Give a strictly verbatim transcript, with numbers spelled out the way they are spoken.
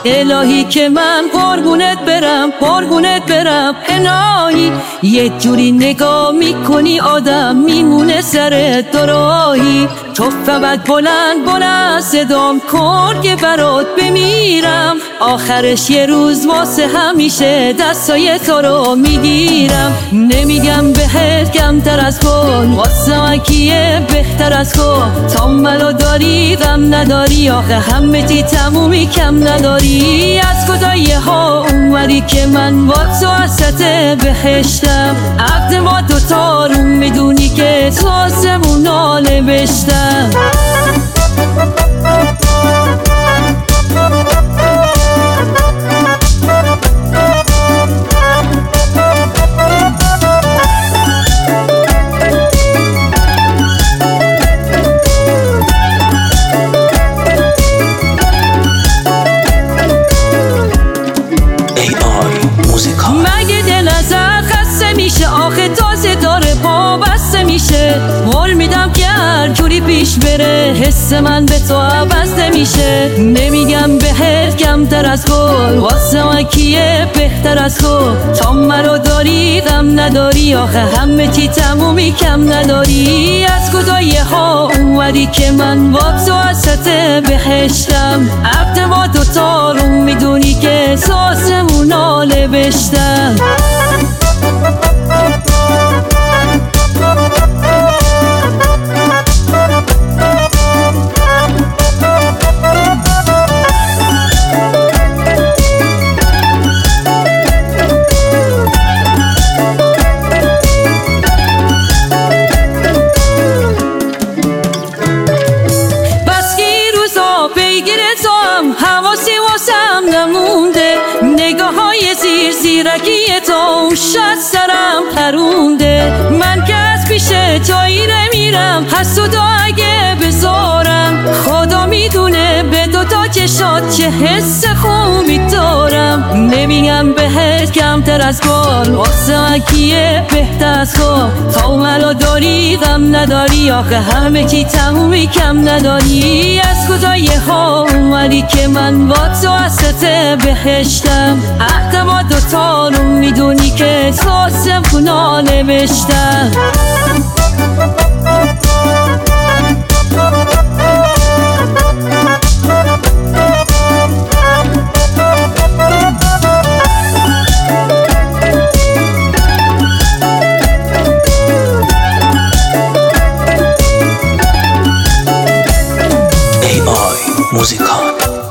الهی که من قربونت برم قربونت برم الهی. یه جوری نگاه میکنی آدم میمونه سر دوراهی. تو فقط بلند بلند صدام کن که برات بمیرم. آخرش یه روز واسه همیشه دستای تو رو میگیرم. نمیگم بهت کمتر از کن، واسه من کیه بهتر از کن. تا منو داری غم نداری، آخه همه چی تمومی کم نداری. از کجای ها اومدی که من با تو وسط بهشتم؟ عقد ما دوتا رو میدونی که تو آسمونا نوشتم. مگه دل ازت خسته میشه؟ آخه تازه داره پا بسته میشه. قول میدم که هر جوری پیش بره حس من به تو عوض نمیشه. نمیگم بهت کمتر از گل، واسه من کیه بهتر از تو. تا منو داری غم نداری، آخه همه چی تمومی کم نداری. از کجای ها اومدی که من با تو وسط بهشتم؟ عقد ما دوتا رو میدونی که تو آسمونا نوشتم. حواسی واسم نمونده، نگاه های زیر زیرکی تو شد سرم پرونده. من که از پیش جایی نمیرم، حسود و اگه بذارم. خدا میدونه به دوتا چشات چه حس خوبی دارم. نمیگم بهت کمتر از گل، واسه من کیه بهتر از تو. تا منو داری غم نداری، آخه همه چی تمومی کم نداری. از کجای ها اومدی که من با تو وسط بهشتم؟ عقد ما دوتا رو میدونی که تو آسمونا نوشتم. ای آی موزیکال.